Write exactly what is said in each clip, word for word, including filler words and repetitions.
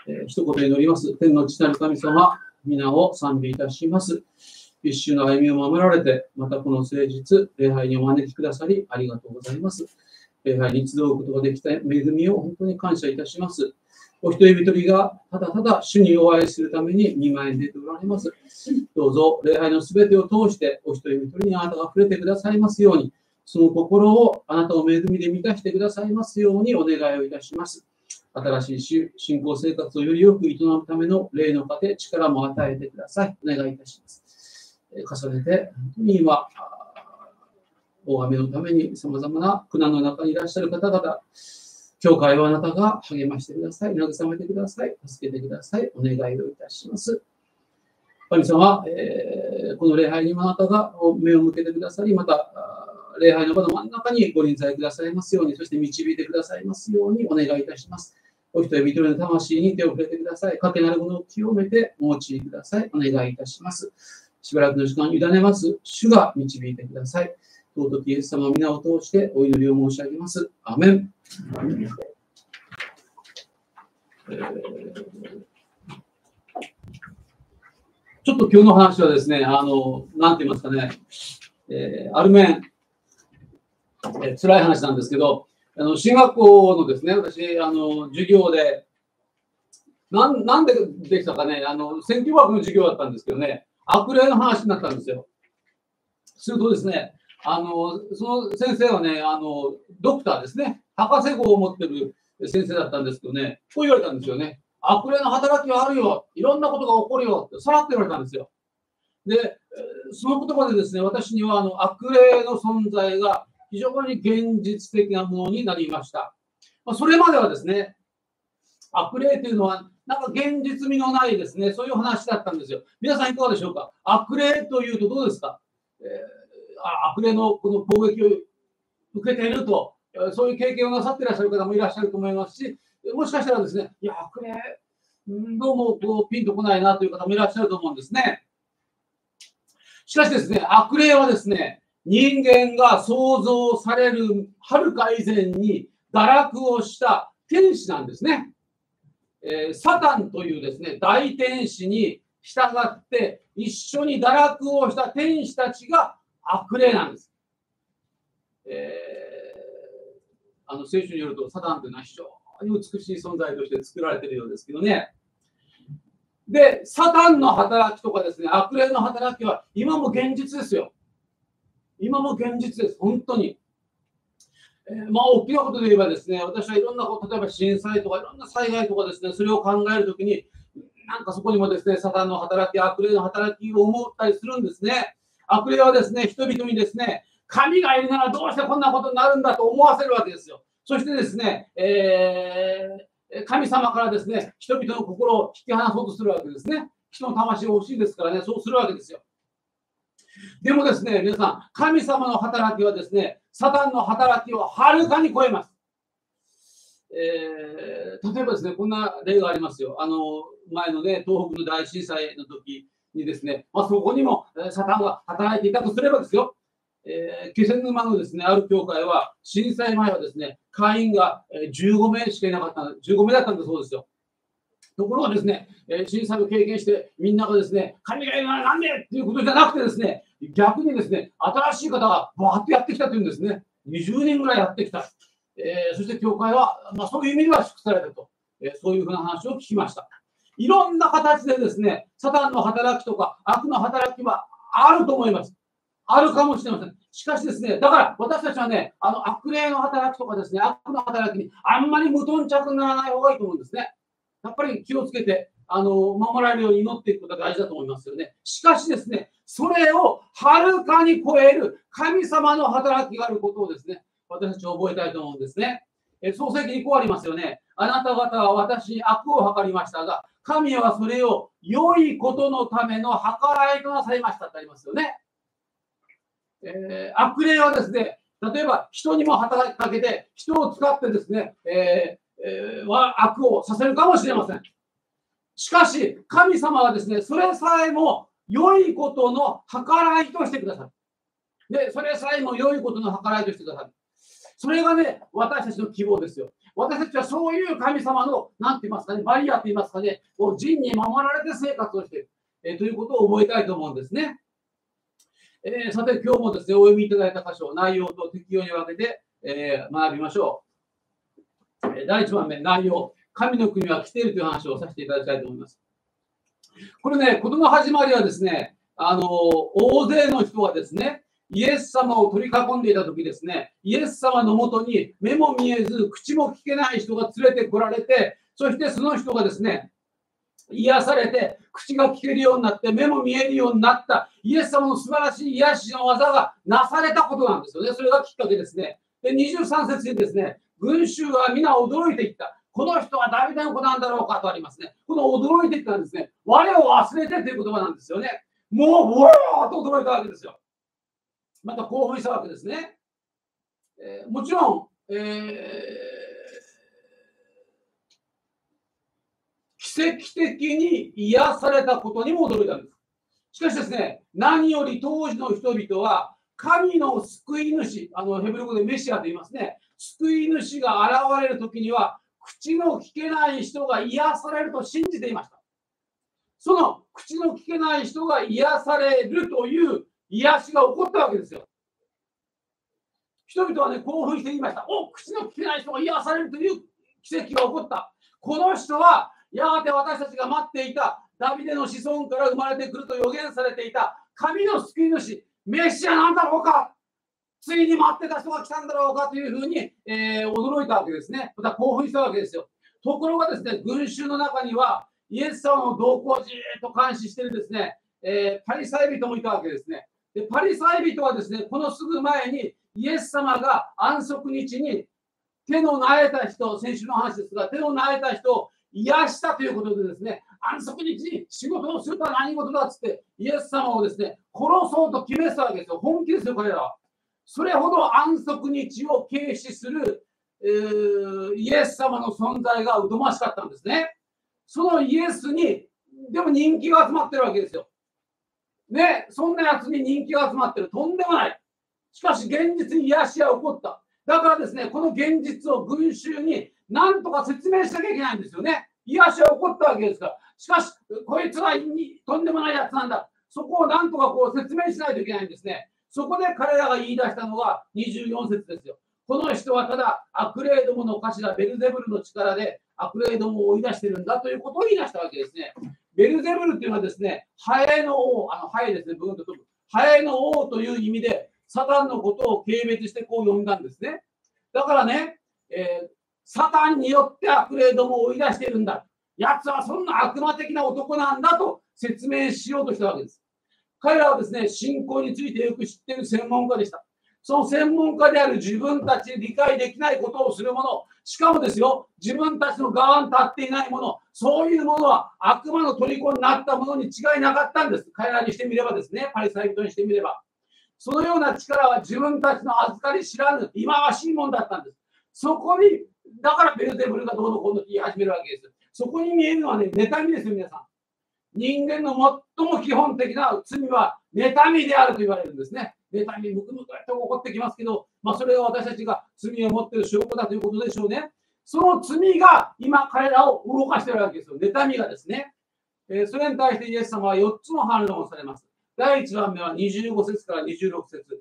えー、一言祈ります。天の父なる神様、皆を賛美いたします。一週の歩みを守られて、またこの誠実、礼拝にお招きくださり、ありがとうございます。礼拝に集うことができた恵みを本当に感謝いたします。お一人一人がただただ主にお会いするために見舞いに出ておられます。どうぞ礼拝のすべてを通してお一人一人にあなたが触れてくださいますように、その心をあなたの恵みで満たしてくださいますようにお願いをいたします。新しい信仰生活をよりよく営むための霊の糧、力も与えてください。お願いいたします。重ねて、本当に今、大雨のためにさまざまな苦難の中にいらっしゃる方々、教会をあなたが励ましてください。慰めてください。助けてください。お願いをいたします。神様、えー、この礼拝にもあなたが目を向けてくださり、また、礼拝の場の真ん中にご臨在くださいますように、そして導いてくださいますようにお願いいたします。お一人一人の魂に手を触れてください。かけなるものを清めてお持ちください。お願いいたします。しばらくの時間を委ねます。主が導いてください。尊きイエス様の皆を通してお祈りを申し上げます。アメン。えー、ちょっと今日の話はですね、あの、なんて言いますかね、えー、ある面、えー、辛い話なんですけど、あの進学校のですね、私、あの授業で、なん、なんでできたかね、あの選挙学の授業だったんですけどね、悪霊の話になったんですよ。するとですね、あのその先生はね、あのドクターですね、博士号を持ってる先生だったんですけどね、こう言われたんですよね。悪霊の働きはあるよ、いろんなことが起こるよってさらって言われたんですよ。で、その言葉でですね、私にはあの悪霊の存在が非常に現実的なものになりました。まあ、それまではですね、悪霊というのはなんか現実味のないですね、そういう話だったんですよ。皆さんいかがでしょうか。悪霊というとどうですか。えー、悪霊のこの攻撃を受けていると、そういう経験をなさっていらっしゃる方もいらっしゃると思いますし、もしかしたらですね、いや、悪霊、どうもこうピンとこないなという方もいらっしゃると思うんですね。しかしですね、悪霊はですね、人間が創造されるはるか以前に堕落をした天使なんですね。えー、サタンというですね、大天使に従って一緒に堕落をした天使たちが悪霊なんです。えー、あの聖書によるとサタンというのは非常に美しい存在として作られているようですけどね。で、サタンの働きとかですね、悪霊の働きは今も現実ですよ。今も現実です。本当に。えー、まあ、大きなことで言えばですね、私はいろんなこと、例えば震災とかいろんな災害とかですね、それを考えるときに、なんかそこにもですね、サタンの働き、悪霊の働きを思ったりするんですね。悪霊はですね、人々にですね、神がいるならどうしてこんなことになるんだと思わせるわけですよ。そしてですね、えー、神様からですね、人々の心を引き離そうとするわけですね。人の魂が欲しいですからね、そうするわけですよ。でもですね、皆さん、神様の働きはですね、サタンの働きをはるかに超えます。えー、例えばですね、こんな例がありますよ。あの、前のね、東北の大震災の時にですね、まあ、そこにもサタンが働いていたとすればですよ、えー、気仙沼のですね、ある教会は、震災前はですね、会員がじゅうごめいしかいなかった、じゅうごめいだったんだそうですよ。ところがですね、震災を経験して、みんながですね、神がいるならなんでっていうことじゃなくてですね、逆にですね、新しい方がバーッとやってきたというんですね。にじゅうにんぐらいやってきた。えー、そして教会は、まあ、そういう意味では祝福されたと、えー、そういうふうな話を聞きました。いろんな形でですね、サタンの働きとか悪の働きはあると思います。あるかもしれません。しかしですね、だから私たちはね、あの悪霊の働きとかですね、悪の働きにあんまり無頓着にならない方がいいと思うんですね。やっぱり気をつけて、あの、守られるように祈っていくことが大事だと思いますよね。しかしですね、それをはるかに超える神様の働きがあることをですね、私たちは覚えたいと思うんですね。え創世記にこうありますよね。あなた方は私に悪を図りましたが、神はそれを良いことのための計らいとなさいましたってありますよね。えー、悪霊はですね、例えば人にも働きかけて、人を使ってですね、えーえー、悪をさせるかもしれません。しかし、神様はですね、それさえも良いことの計らいとしてくださる。で、それさえも良いことの計らいとしてくださる。それがね、私たちの希望ですよ。 私たちはそういう神様の、なんて言いますかね、バリアと言いますかね、こう陣に守られて生活をしている、えー、ということを覚えたいと思うんですね。えー、さて、今日もですね、お読みいただいた箇所、内容と適用に分けて、えー、学びましょう。えー、だいいちばんめ、内容、神の国は来ているという話をさせていただきたいと思います。これね、ことの始まりはですね、あの大勢の人がですね、イエス様を取り囲んでいたときですね、イエス様のもとに目も見えず、口も聞けない人が連れてこられて、そしてその人がですね、癒されて、口が聞けるようになって、目も見えるようになった、イエス様の素晴らしい癒しの技がなされたことなんですよね。それがきっかけですね。で、にじゅうさん節でですね、群衆は皆驚いていった。この人はダビデの子なんだろうかとありますね。この驚いていったんですね。我を忘れてという言葉なんですよね。もう、うわーっと驚いたわけですよ。また興奮したわけですね。えー、もちろん、えー、奇跡的に癒されたことにも驚いたんです。しかしですね、何より当時の人々は、神の救い主、あのヘブル語でメシアと言いますね、救い主が現れるときには、口の聞けない人が癒されると信じていました。その口の聞けない人が癒されるという癒しが起こったわけですよ。人々はね、興奮して言いました。お、口の聞けない人が癒されるという奇跡が起こった。この人は、やがて私たちが待っていたダビデの子孫から生まれてくると予言されていた神の救い主、メシアなんだろうか。ついに待ってた人が来たんだろうかというふうに、えー、驚いたわけですね。また興奮したわけですよ。ところがですね、群衆の中には、イエス様の動向をじーっと監視しているですね、えー、パリサイ人もいたわけですね。で、パリサイ人はですね、このすぐ前に、イエス様が安息日に手のなえた人、先週の話ですが、手のなえた人を癒したということでですね、安息日に仕事をするとは何事だっつって、イエス様をですね、殺そうと決めてたわけですよ。本気ですよ、彼らは。それほど安息日を軽視する、えー、イエス様の存在が疎ましかったんですね。そのイエスに、でも人気が集まってるわけですよ。ね、そんなやつに人気が集まってる。とんでもない。しかし現実に癒しが起こった。だからですね、この現実を群衆に何とか説明しなきゃいけないんですよね。癒しが起こったわけですから。しかし、こいつはとんでもないやつなんだ。そこを何とかこう説明しないといけないんですね。そこで彼らが言い出したのがにじゅうよん節ですよ。この人はただ悪霊どもの頭ベルゼブルの力で悪霊どもを追い出しているんだということを言い出したわけですね。ベルゼブルというのはですね、ハエの王、あのハエですね、ブーンと飛ぶ。ハエの王という意味で、サタンのことを軽蔑してこう呼んだんですね。だからね、えー、サタンによって悪霊どもを追い出しているんだ。奴はそんな悪魔的な男なんだと説明しようとしたわけです。彼らはですね、信仰についてよく知っている専門家でした。その専門家である自分たちで理解できないことをする者、しかもですよ、自分たちの側に立っていない者、そういうものは悪魔の虜になったものに違いなかったんです。彼らにしてみればですね、パリサイ人にしてみれば。そのような力は自分たちの預かり知らぬ、忌まわしいものだったんです。そこに、だからベルゼブルがどうのこうのって言い始めるわけです。そこに見えるのはね、妬みですよ、皆さん。人間の最も基本的な罪は妬みであると言われるんですね。妬み、むくむくと起こってきますけど、まあ、それは私たちが罪を持っている証拠だということでしょうね。その罪が今彼らを動かしているわけですよ。妬みがですね。えー、それに対してイエス様はよっつの反論をされます。だいいちばんめはにじゅうご節からにじゅうろく節。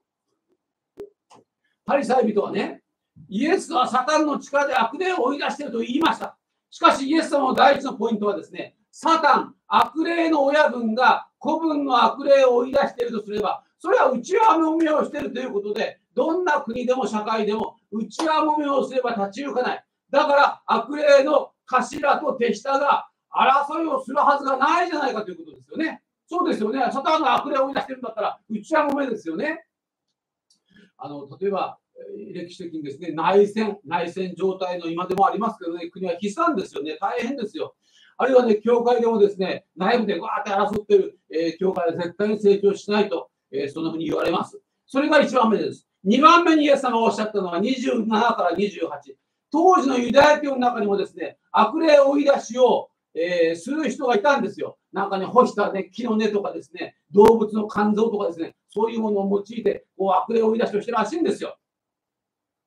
パリサイ人はね、イエスはサタンの力で悪霊を追い出していると言いました。しかしイエス様の第一のポイントはですね、サタン、悪霊の親分が子分の悪霊を追い出しているとすれば、それは内輪もめをしているということで、どんな国でも社会でも内輪もめをすれば立ち行かない。だから悪霊の頭と手下が争いをするはずがないじゃないかということですよね。そうですよね。サタンが悪霊を追い出しているんだったら内輪もめですよね。あの例えば歴史的にですね、内戦、内戦状態の今でもありますけどね、国は悲惨ですよね。大変ですよ。あるいはね、教会でもですね、内部でわーって争っている、えー、教会は絶対に成長しないと、えー、そのふうに言われます。それがいちばんめです。にばんめにイエス様がおっしゃったのはにじゅうななからにじゅうはち。当時のユダヤ教の中にもですね、悪霊追い出しを、えー、する人がいたんですよ。なんかね、干した、ね、木の根とかですね、動物の肝臓とかですね、そういうものを用いて、こう悪霊追い出しをしてるらしいんですよ。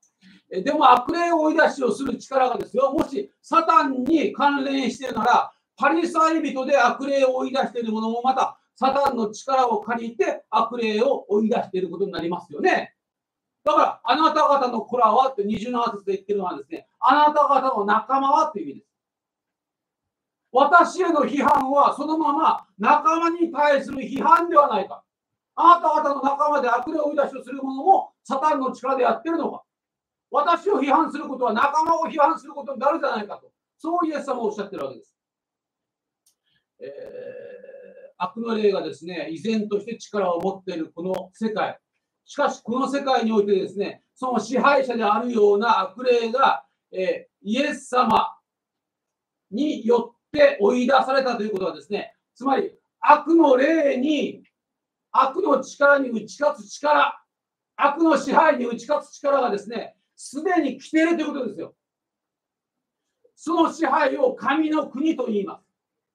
でも悪霊を追い出しをする力がですよ、もしサタンに関連しているなら、パリサイ人で悪霊を追い出しているものもまたサタンの力を借りて悪霊を追い出していることになりますよね。だから、あなた方の子らはってにじゅうなな節で言ってるのはですね、あなた方の仲間はという意味です。私への批判はそのまま仲間に対する批判ではないか。あなた方の仲間で悪霊を追い出しをするものもサタンの力でやってるのか。私を批判することは仲間を批判することになるじゃないかと。そうイエス様はおっしゃってるわけです。えー、悪の霊がですね、依然として力を持っているこの世界。しかし、この世界においてですね、その支配者であるような悪霊が、えー、イエス様によって追い出されたということはですね、つまり悪の霊に、悪の力に打ち勝つ力、悪の支配に打ち勝つ力がですね、すでに来ているということですよ。その支配を神の国と言います。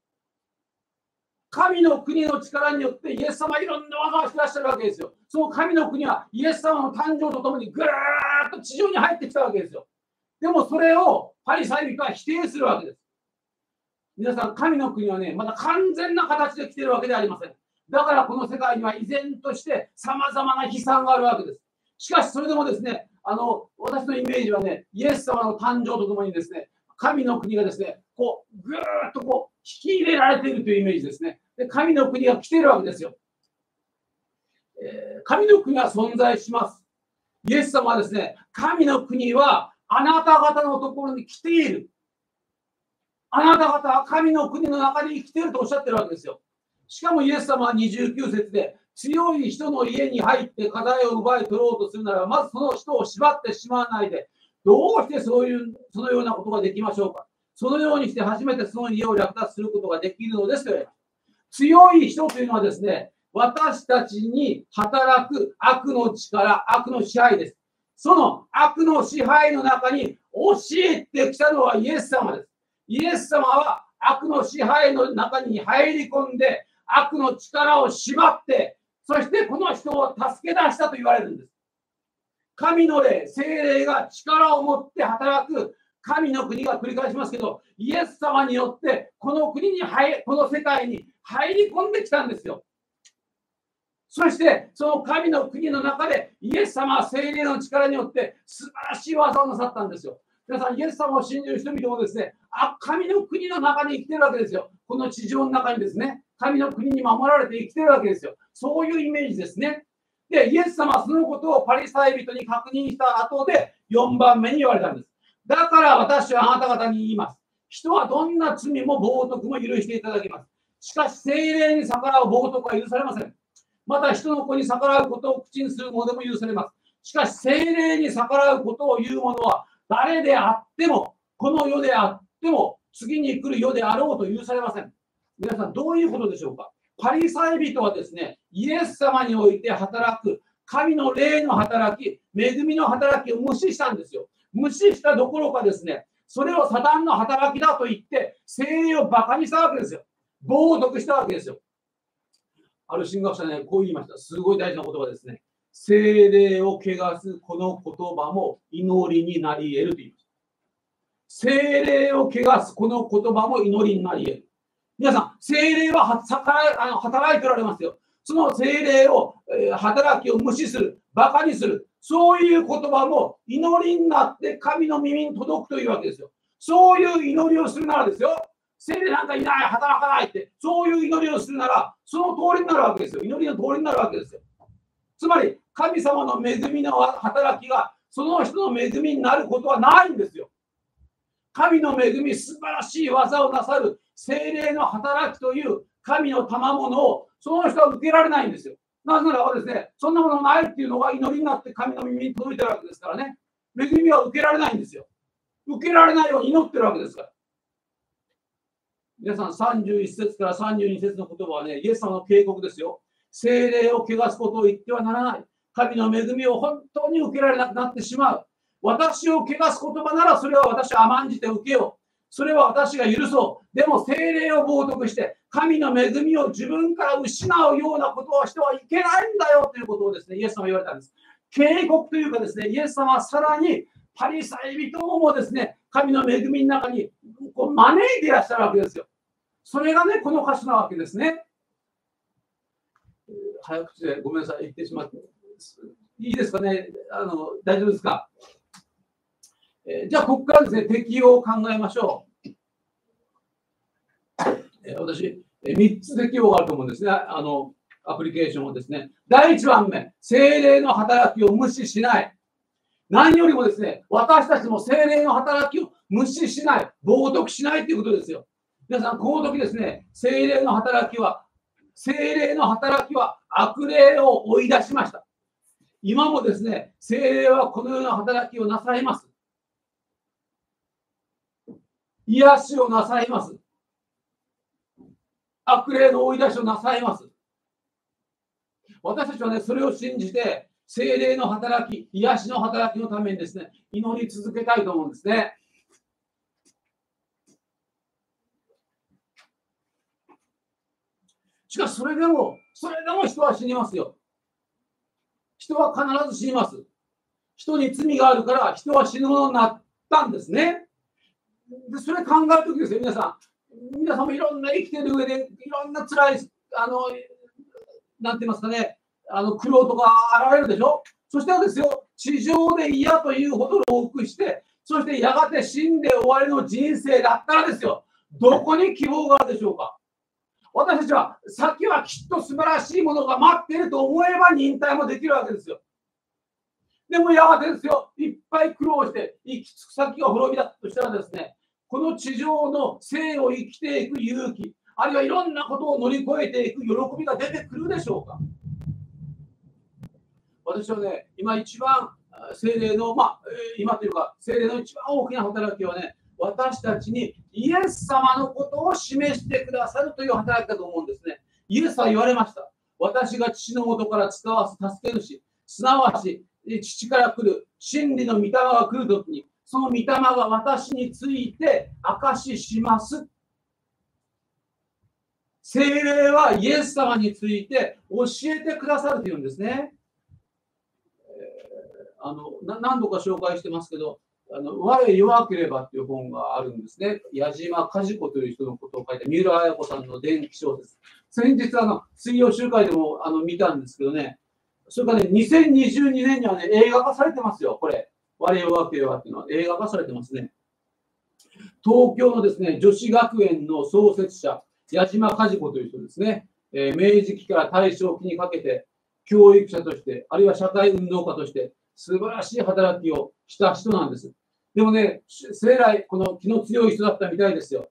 神の国の力によってイエス様はいろんな技をしてらっしゃるわけですよ。その神の国はイエス様の誕生とともにぐーっと地上に入ってきたわけですよ。でもそれをパリサイ人は否定するわけです。皆さん、神の国はね、まだ完全な形で来ているわけではありません。だからこの世界には依然としてさまざまな悲惨があるわけです。しかしそれでもですね、あの私のイメージはね、イエス様の誕生とともにですね、神の国がですね、こうぐーっとこう引き入れられているというイメージですね。で、神の国が来ているわけですよ。えー、神の国は存在します。イエス様はですね、神の国はあなた方のところに来ている。あなた方は神の国の中に生きているとおっしゃってるわけですよ。しかもイエス様はにじゅうきゅう節で、強い人の家に入って課題を奪い取ろうとするならば、まずその人を縛ってしまわないで、どうしてそういうそのようなことができましょうか。そのようにして初めてその家を略奪することができるのですと言われます。強い人というのはですね、私たちに働く悪の力、悪の支配です。その悪の支配の中に教えてきたのはイエス様です。イエス様は悪の支配の中に入り込んで、悪の力を縛って、そしてこの人を助け出したと言われるんです。神の霊、聖霊が力を持って働く神の国が繰り返しますけど、イエス様によってこの国に入、この世界に入り込んできたんですよ。そしてその神の国の中でイエス様は聖霊の力によって素晴らしい技をなさったんですよ。皆さん、イエス様を信じる人々もですね、あ、神の国の中に生きてるわけですよ。この地上の中にですね、神の国に守られて生きてるわけですよ。そういうイメージですね。で、イエス様はそのことをパリサイ人に確認した後でよんばんめに言われたんです。だから私はあなた方に言います。人はどんな罪も冒涜も許していただきます。しかし、聖霊に逆らう冒涜は許されません。また人の子に逆らうことを口にするものでも許されます。しかし、聖霊に逆らうことを言う者は誰であっても、この世であっても、次に来る世であろうと許されません。皆さん、どういうことでしょうか。パリサイ人はですね、イエス様において働く神の霊の働き、恵みの働きを無視したんですよ。無視したどころかですね、それをサタンの働きだと言って、聖霊をバカにしたわけですよ。冒涜したわけですよ。ある神学者ね、こう言いました。すごい大事な言葉ですね。聖霊を汚すこの言葉も祈りになり得ると言いました。聖霊を汚すこの言葉も祈りになり得る。皆さん、聖霊は働いておられますよ。その聖霊を、えー、働きを無視する、バカにする、そういう言葉も祈りになって神の耳に届くというわけですよ。そういう祈りをするならですよ。聖霊なんかいない、働かないって、そういう祈りをするなら、その通りになるわけですよ。祈りの通りになるわけですよ。つまり、神様の恵みの働きが、その人の恵みになることはないんですよ。神の恵み、素晴らしい技をなさる聖霊の働きという神の賜物を、その人は受けられないんですよ。なぜならばですね、そんなものないっていうのが祈りになって神の耳に届いてるわけですからね。恵みは受けられないんですよ。受けられないように祈ってるわけですから。皆さん、さんじゅういち節からさんじゅうに節の言葉はね、イエス様の警告ですよ。聖霊を汚すことを言ってはならない。神の恵みを本当に受けられなくなってしまう。私を汚す言葉ならそれは私は甘んじて受けよう。それは私が許そう。でも聖霊を冒涜して神の恵みを自分から失うようなことをしてはいけないんだよということをですね、イエス様は言われたんです。警告というかですね、イエス様はさらにパリサイ人もですね、神の恵みの中にこう招いていらっしゃるわけですよ。それがね、この歌詞なわけですね。早口でごめんなさい、言ってしまって。いいですかね、あの大丈夫ですか。えー、じゃあ、ここからですね、適用を考えましょう。えー、私、みっつ適用があると思うんですね、あのアプリケーションをですね。だいいちばんめ、聖霊の働きを無視しない。何よりもですね、私たちも聖霊の働きを無視しない、冒涜しないということですよ。皆さん、この時ですね、聖霊の働きは、聖霊の働きは悪霊を追い出しました。今もですね、聖霊はこのような働きをなさいます。癒しをなさいます。悪霊の追い出しをなさいます。私たちはね、それを信じて、聖霊の働き、癒しの働きのためにですね、祈り続けたいと思うんですね。しかし、それでも、それでも人は死にますよ。人は必ず死にます。人に罪があるから人は死ぬものになったんですね。で、それ考えるときですよ、皆さん。皆さんもいろんな生きてる上で、いろんな辛い、あの、なんて言いますかね、あの苦労とか現れるでしょ。そしたらですよ、地上で嫌というほど多くして、そしてやがて死んで終わりの人生だったらですよ、どこに希望があるでしょうか。私たちは先はきっと素晴らしいものが待っていると思えば忍耐もできるわけですよ。でもやがてですよ、いっぱい苦労して行き着く先が滅びだとしたらですね、この地上の生を生きていく勇気、あるいはいろんなことを乗り越えていく喜びが出てくるでしょうか。私はね、今一番聖霊の、まあ、今というか、聖霊の一番大きな働きはね、私たちにイエス様のことを示してくださるという働きだと思うんですね。イエスは言われました。私が父の元から使わす助け主、すなわち父から来る真理の御霊が来るときに、その御霊が私について証しします。聖霊はイエス様について教えてくださるというんですね。あの何度か紹介してますけど、あの我弱ければっていう本があるんですね。矢島梶子という人のことを書いた三浦綾子さんの伝記小説。先日、あの水曜集会でもあの見たんですけどね、それからね、にせんにじゅうにねんにはね、映画化されてますよ、これ。我弱ければっていうのは映画化されてますね。東京のですね、女子学園の創設者、矢島梶子という人ですね、えー、明治期から大正期にかけて、教育者として、あるいは社会運動家として、素晴らしい働きをした人なんです。でもね、生来、この気の強い人だったみたいですよ。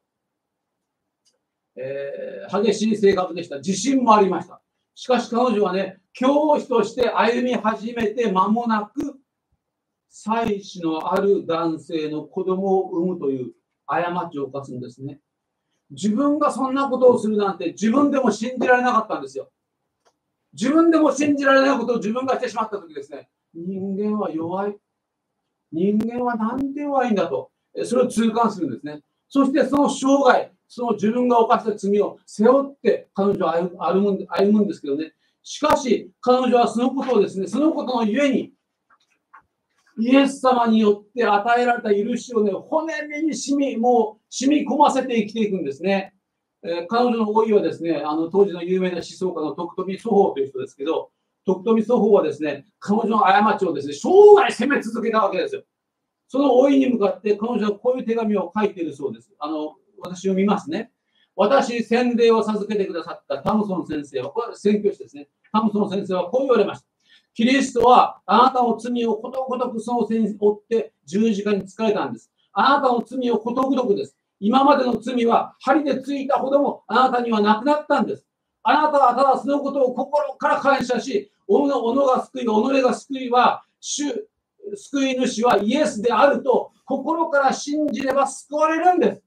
えー、激しい性格でした。自信もありました。しかし彼女はね、教師として歩み始めて間もなく、妻子のある男性の子供を産むという過ちを犯すんですね。自分がそんなことをするなんて自分でも信じられなかったんですよ。自分でも信じられないことを自分がしてしまったときですね、人間は弱い。人間はなんで弱いんだと、それを痛感するんですね。そしてその生涯、その自分が犯した罪を背負って彼女は歩む、歩むんですけどね。しかし、彼女はそのことをですね、そのことのゆえに、イエス様によって与えられた許しをね、骨身に染み、もう染み込ませて生きていくんですね。えー、彼女の老いはですね、あの当時の有名な思想家の徳富祖法という人ですけど、徳富祖法はですね、彼女の過ちをですね、生涯責め続けたわけですよ。その老いに向かって彼女はこういう手紙を書いているそうです。あの、私読みますね。私、洗礼を授けてくださったタムソン先生は、これは宣教師ですね。タムソン先生はこう言われました。キリストはあなたの罪をことごとくその背に追って十字架に疲れたんです。あなたの罪をことごとくです。今までの罪は針でついたほどもあなたにはなくなったんです。あなたはただそのことを心から感謝し、己が救い、己が救いは、主、救い主はイエスであると心から信じれば救われるんです。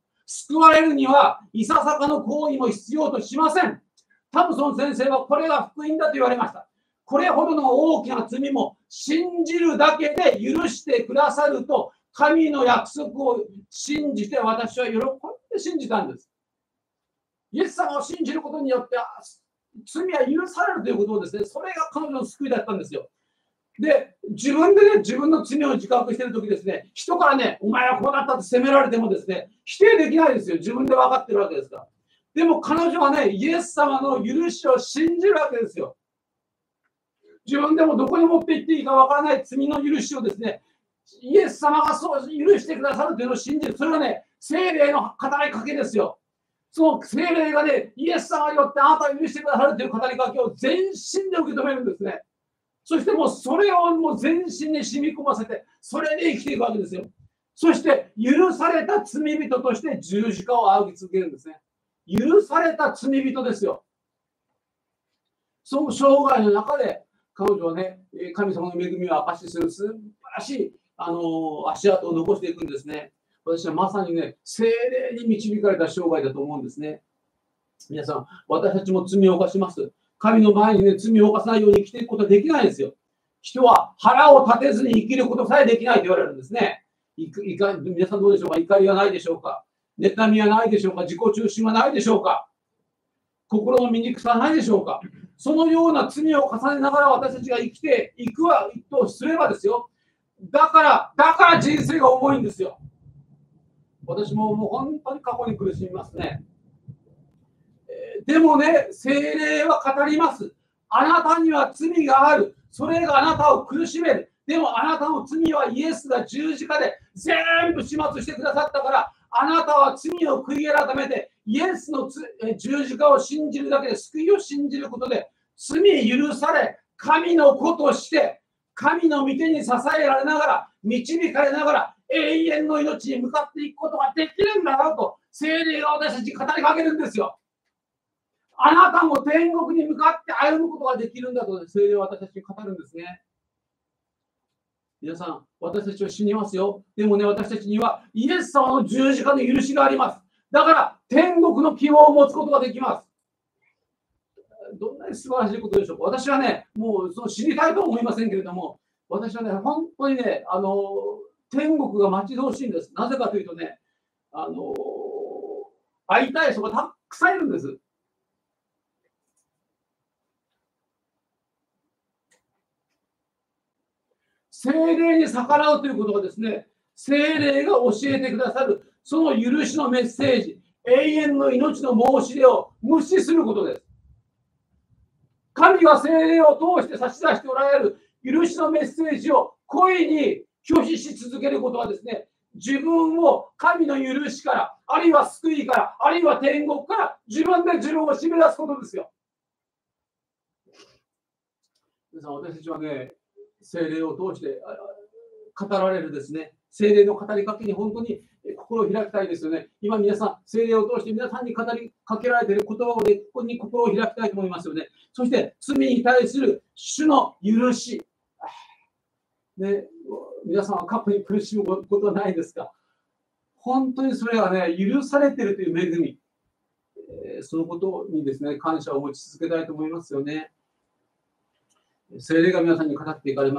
救われるにはいささかの行為も必要としません。タムソン先生はこれが福音だと言われました。これほどの大きな罪も信じるだけで許してくださると神の約束を信じて私は喜んで信じたんです。イエス様を信じることによって罪は許されるということをですね、それが彼女の救いだったんですよ。 で、自分でね、自分の罪を自覚しているときですね、人からね、お前はこうだったって責められてもですね、否定できないですよ。自分で分かってるわけですから。でも彼女はね、イエス様の許しを信じるわけですよ。自分でもどこに持って行っていいか分からない罪の許しをですね、イエス様がそう許してくださるというのを信じる。それはね、聖霊の語りかけですよ。その聖霊がね、イエス様によってあなたを許してくださるという語りかけを全身で受け止めるんですね。そしてもうそれをもう全身に染み込ませて、それで生きていくわけですよ。そして許された罪人として十字架を仰ぎ続けるんですね。許された罪人ですよ。その生涯の中で彼女はね、神様の恵みを証しする素晴らしいあの足跡を残していくんですね。私はまさにね、聖霊に導かれた生涯だと思うんですね。皆さん、私たちも罪を犯します。神の前にね、罪を犯さないように生きていくことはできないんですよ。人は腹を立てずに生きることさえできないと言われるんですね。いいか皆さんどうでしょうか？怒りはないでしょうか？妬みはないでしょうか？自己中心はないでしょうか？心の醜さはないでしょうか？そのような罪を重ねながら私たちが生きていくはとすればですよ。だから、だから人生が重いんですよ。私ももう本当に過去に苦しみますね。でもね、聖霊は語ります。あなたには罪がある。それがあなたを苦しめる。でもあなたの罪はイエスが十字架で全部始末してくださったから、あなたは罪を悔い改めて、イエスの十字架を信じるだけで、救いを信じることで、罪許され、神の子として、神の御手に支えられながら、導かれながら、永遠の命に向かっていくことができるんだなと、聖霊が私たちに語りかけるんですよ。あなたも天国に向かって歩むことができるんだと、聖霊は私たちに語るんですね。皆さん、私たちは死にますよ。でもね、私たちにはイエス様の十字架の許しがあります。だから、天国の希望を持つことができます。どんなに素晴らしいことでしょうか。私はね、もうその知りたいとは思いませんけれども、私はね、本当にね、あの天国が待ち遠しいんです。なぜかというとね、あの会いたい人がたくさんいるんです。聖霊に逆らうということがですね、聖霊が教えてくださる、その許しのメッセージ、永遠の命の申し出を無視することです。神が聖霊を通して差し出しておられる許しのメッセージを故意に拒否し続けることはですね、自分を神の許しから、あるいは救いから、あるいは天国から自分で自分を締め出すことですよ。皆さん、私たちはね、聖霊を通して語られるですね、聖霊の語りかけに本当に心を開きたいですよね。今皆さん、聖霊を通して皆さんに語りかけられている言葉でここに心を開きたいと思いますよね。そして罪に対する主の許し。ね、皆さんは過去に苦しむことはないですか？本当にそれはね、許されているという恵み、えー、そのことにですね、感謝を持ち続けたいと思いますよね。聖霊が皆さんに語っていかれます。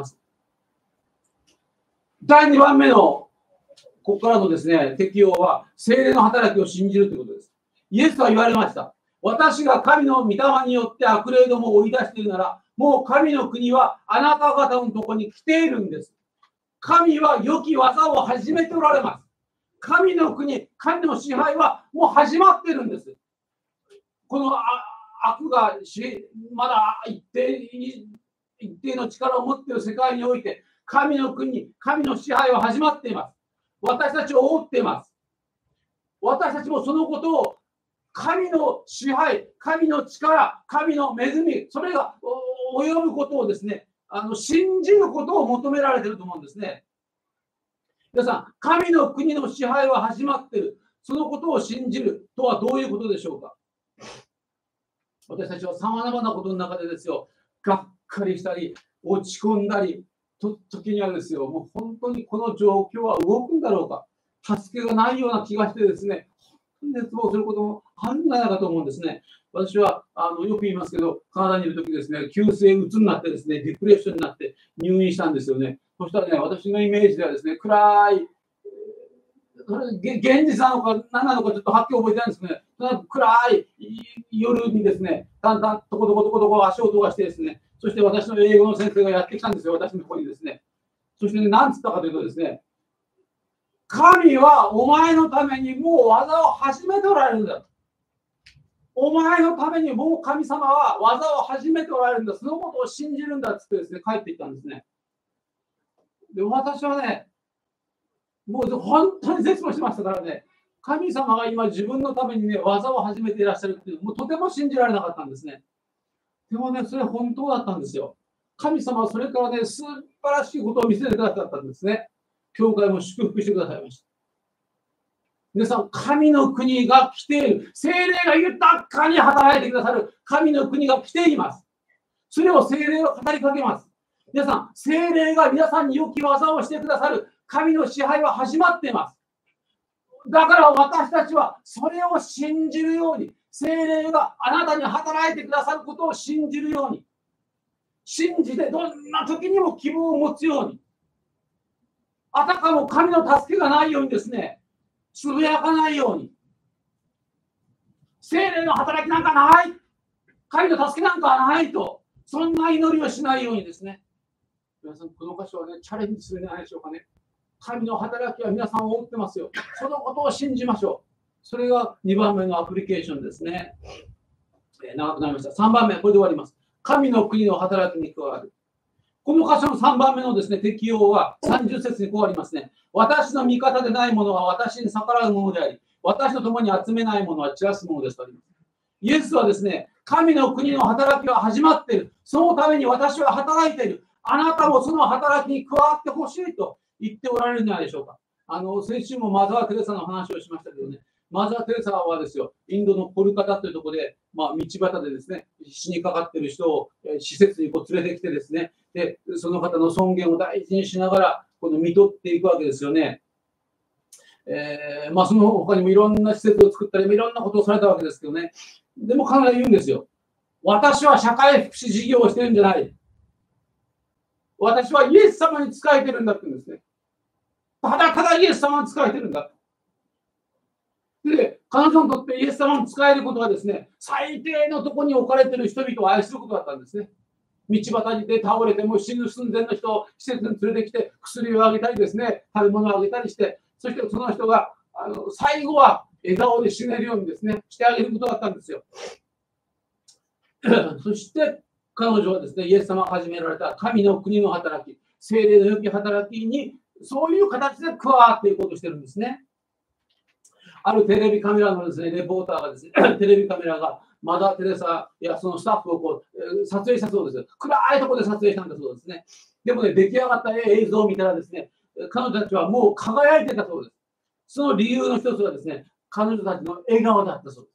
だいにばんめのここからのですね、適用は聖霊の働きを信じるということです。イエスは言われました。私が神の御霊によって悪霊どもを追い出しているなら、もう神の国はあなた方のところに来ているんです。神は良き技を始めておられます。神の国、神の支配はもう始まっているんです。この悪がまだ一定、一定の力を持っている世界において、神の国、神の支配は始まっています。私たちを覆っています。私たちもそのことを神の支配、神の力、神の恵み、それが及ぶことをですね、あの信じることを求められていると思うんですね。皆さん、神の国の支配は始まっている。そのことを信じるとはどういうことでしょうか？私たちはさまざまなことの中でですよ、がっかりしたり、落ち込んだり、と時にはですよ、もう本当にこの状況は動くんだろうか、助けがないような気がしてですね、絶望することもあるんじゃないかと思うんですね。私はあのよく言いますけど、カナダにいるときですね、急性うつになってですね、ディプレッションになって入院したんですよね。そしたらね、私のイメージではですね、暗い、現実なのか何なのかちょっとはっきり覚えてないんですけどね、暗い夜にですね、だんだんとことことことこ足を音がしてですね、 そして私の英語の先生がやってきたんですよ、私のところにですね。そしてね、何つったかというとですね、神はお前のためにもう技を始めておられるんだ。お前のためにもう神様は技を始めておられるんだ。そのことを信じるんだっつってですね、帰っていったんですね。で、私はね、もう本当に絶望しましたからね、神様が今自分のためにね、技を始めていらっしゃるっていう、もうとても信じられなかったんですね。でもね、それ本当だったんですよ。神様はそれからね、素晴らしいことを見せてくださったんですね。教会も祝福してくださいました。皆さん、神の国が来ている。聖霊が豊かに働いてくださる神の国が来ています。それを聖霊は語りかけます。皆さん、聖霊が皆さんに良き技をしてくださる神の支配は始まっています。だから私たちはそれを信じるように、聖霊があなたに働いてくださることを信じるように、信じてどんな時にも希望を持つように、あたかも神の助けがないようにですね、つぶやかないように、聖霊の働きなんかない、神の助けなんかないと、そんな祈りをしないようにですね。皆さん、この箇所はね、チャレンジするんじゃないでしょうかね。神の働きは皆さんを覆ってますよ。そのことを信じましょう。それがにばんめのアプリケーションですね。えー、長くなりました。さんばんめ、これで終わります。神の国の働きに加わる。この箇所のさんばんめのですね、適用はさんじゅっ節にこうありますね。私の味方でないものは私に逆らうものであり、私と共に集めないものは散らすものですとあります。イエスはですね、神の国の働きは始まっている。そのために私は働いている。あなたもその働きに加わってほしいと言っておられるんじゃないでしょうか。あの、先週もマザー・テレサの話をしましたけどね、マザー・テレサはですよ、インドのコルカタというところで、まあ、道端でですね、死にかかっている人を施設にこう連れてきてですね、で、その方の尊厳を大事にしながら、この見とっていくわけですよね。えー、まあ、その他にもいろんな施設を作ったり、いろんなことをされたわけですけどね。でも彼は言うんですよ。私は社会福祉事業をしてるんじゃない。私はイエス様に仕えてるんだって言うんですね。ただただイエス様に仕えてるんだ。で、彼女にとってイエス様に仕えることはですね、最低のところに置かれている人々を愛することだったんですね。道端にで倒れても死ぬ寸前の人を施設に連れてきて薬をあげたりですね、食べ物をあげたりして、そしてその人があの最後は笑顔で死ねるようにですね、してあげることだったんですよ。そして彼女はですね、イエス様が始められた神の国の働き、聖霊の良き働きにそういう形で加わっていこうとしてるんですね。あるテレビカメラのですね、レポーターがですね、テレビカメラがマザー・テレサやそのスタッフをこう撮影したそうです。暗いところで撮影したんだそうですね。でもね、出来上がった映像を見たらですね、彼女たちはもう輝いてたそうです。その理由の一つはですね、彼女たちの笑顔だったそうです。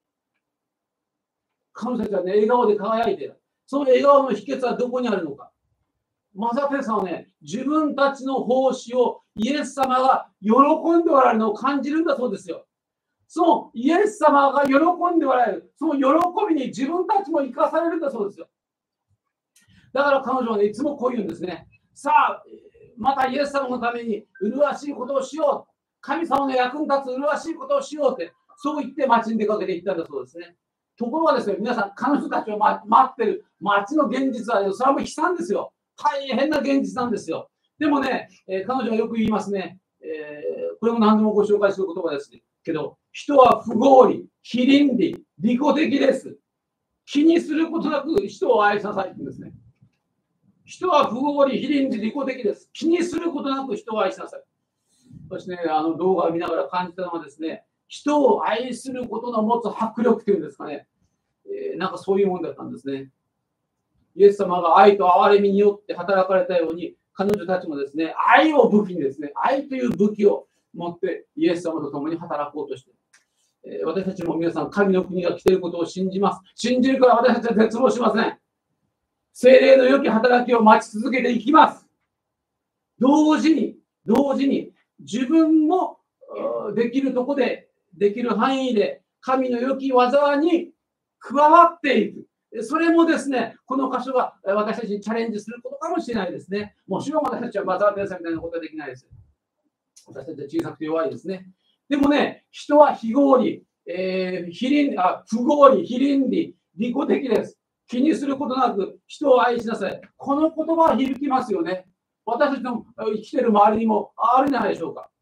彼女たちはね、笑顔で輝いている。その笑顔の秘訣はどこにあるのか。マザー・テレサはね、自分たちの奉仕をイエス様が喜んでおられるのを感じるんだそうですよ。そのイエス様が喜んでおられる、その喜びに自分たちも生かされるんだそうですよ。だから彼女はね、いつもこう言うんですね。さあ、またイエス様のために麗しいことをしよう。神様の役に立つ麗しいことをしようって、そう言って街に出かけていったんだそうですね。ところがですね、皆さん、彼女たちを待ってる街の現実は、それはもう悲惨ですよ。大変な現実なんですよ。でもね、えー、彼女はよく言いますね、えー、これも何度もご紹介する言葉ですけど、人は不合理、非倫理、利己的です。気にすることなく人を愛ささいてですね。人は不合理、非倫理、利己的です。気にすることなく人を愛しなさい。そしてね、あの動画を見ながら感じたのはですね、人を愛することの持つ迫力というんですかね、えー、なんかそういうものだったんですね。イエス様が愛と憐れみによって働かれたように、彼女たちもですね、愛を武器にですね、愛という武器を持ってイエス様と共に働こうとしている。えー、私たちも皆さん、神の国が来ていることを信じます。信じるから私たちは絶望しません。聖霊の良き働きを待ち続けていきます。同時に、同時に、自分もできるところで、できる範囲で、神の良き技に加わっていく。それもですね、この箇所が私たちにチャレンジすることかもしれないですね。もちろん私たちはマザー・テレサみたいなことはできないです。私たちは小さくて弱いですね。でもね、人は非合理、えー、非倫あ不合理、非倫理、利己的です。 気にすることなく人を愛しなさい。この言葉は響きますよね。私たちの生きている周りにもあるんじゃないでしょうか。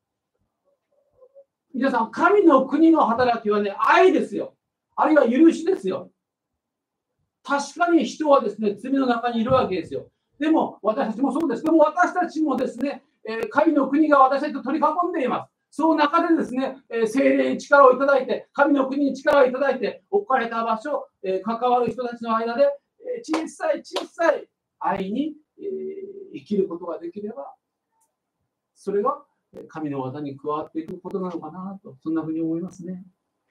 皆さん、神の国の働きはね、愛ですよ。あるいは許しですよ。確かに人はですね、罪の中にいるわけですよ。でも、私たちもそうです。でも、私たちもですね、神の国が私たちと取り囲んでいます。その中でですね、聖霊に力をいただいて、神の国に力をいただいて、置かれた場所、関わる人たちの間で、小さい小さい愛に生きることができれば、それが神の技に加わっていくことなのかなと、そんなふうに思いますね。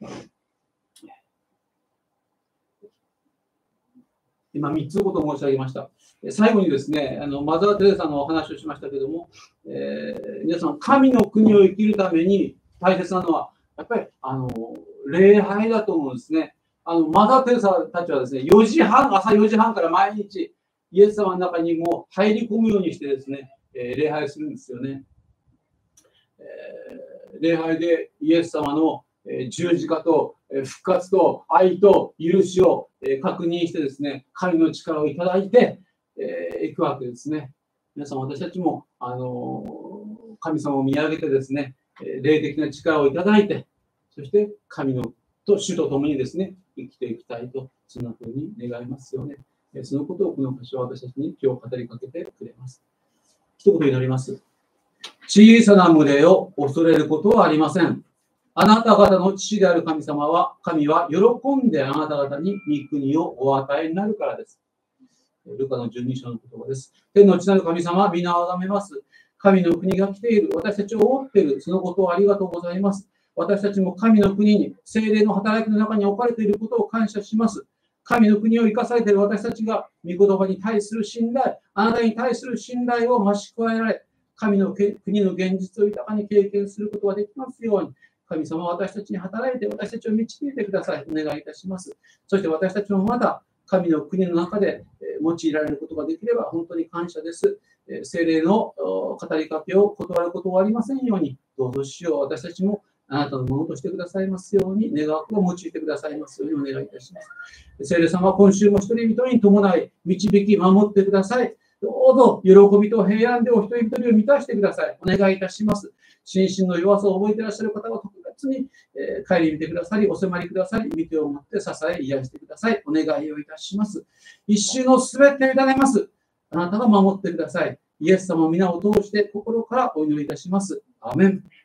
今、みっつのことを申し上げました。最後にですね、あのマザー・テレサのお話をしましたけれども、えー、皆さん、神の国を生きるために大切なのは、やっぱりあの礼拝だと思うんですね。あのマザー・テレサたちはですね、よじはん、朝よじはんから毎日、イエス様の中にも入り込むようにしてですね、えー、礼拝するんですよね。えー、礼拝でイエス様の十字架と復活と愛と許しを確認してですね、神の力をいただいていくわけですね。皆さん、私たちもあの神様を見上げてですね、霊的な力をいただいて、そして神のと主と共にですね、生きていきたいと、そんな風に願いますよね。そのことをこの箇所は私たちに今日語りかけてくれます。一言祈ります。小さな群れを恐れることはありません。あなた方の父である神様は、神は喜んであなた方に御国をお与えになるからです。ルカのじゅうに章の言葉です。天の地なる神様、皆をあがめます。神の国が来ている。私たちを覆っている。そのことをありがとうございます。私たちも神の国に、聖霊の働きの中に置かれていることを感謝します。神の国を生かされている私たちが、御言葉に対する信頼、あなたに対する信頼を増し加えられ、神の国の現実を豊かに経験することができますように。神様は私たちに働いて、私たちを導いてください。お願いいたします。そして私たちもまだ神の国の中で用いられることができれば本当に感謝です。聖霊の語りかけを断ることはありませんように、どうぞ主よ、私たちもあなたのものとしてくださいますように、願わくを用いてくださいますようにお願いいたします。聖霊様は今週も一人一人に伴い、導き、守ってください。どうぞ喜びと平安でお一人一人を満たしてください。お願いいたします。心身の弱さを覚えていらっしゃる方は特別に、えー、帰り見てくださり、お迫りくださり、見てを持って支え、癒してください。お願いをいたします。一週のすべてを委ねます。あなたが守ってください。イエス様の皆を通して心からお祈りいたします。アーメン。